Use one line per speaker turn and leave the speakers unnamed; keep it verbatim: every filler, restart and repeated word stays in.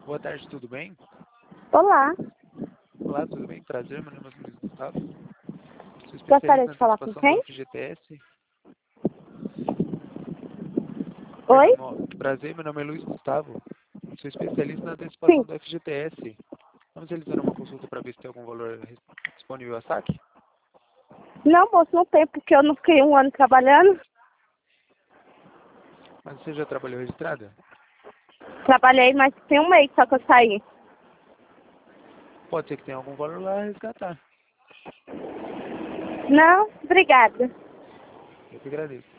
Boa tarde, tudo bem?
Olá,
Olá, tudo bem? Prazer, meu nome é Luiz Gustavo. Sou
gostaria
especialista
de
na
falar com
antecipação do
quem?
F G T S.
Oi?
Perdão, mo- prazer, meu nome é Luiz Gustavo. Sou especialista na antecipação
Sim.
do F G T S. Vamos realizar uma consulta para ver se tem algum valor res- disponível a saque?
Não, moço, não tem, porque eu não fiquei um ano trabalhando.
Mas você já trabalhou registrada?
Trabalhei, mas tem um mês só que eu saí.
Pode ser que tenha algum valor lá a resgatar.
Não, obrigada.
Eu que agradeço.